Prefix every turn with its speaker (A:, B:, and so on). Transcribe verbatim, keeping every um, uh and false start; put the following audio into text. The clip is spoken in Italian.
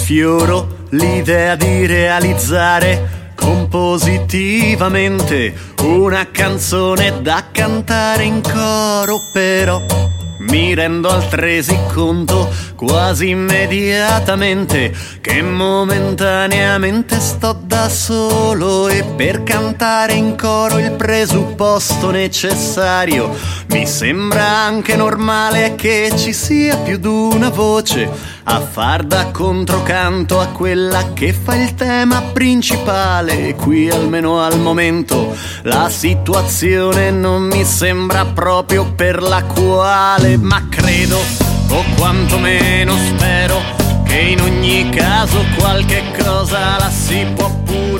A: sfioro l'idea di realizzare compositivamente una canzone da cantare in coro, però mi rendo altresì conto quasi immediatamente che momentaneamente sto da solo, e per cantare in coro il presupposto necessario mi sembra anche normale che ci sia più di una voce a far da controcanto a quella che fa il tema principale. E qui, almeno al momento, la situazione non mi sembra proprio per la quale, ma credo, o quantomeno spero, che in ogni caso qualche cosa la si può pure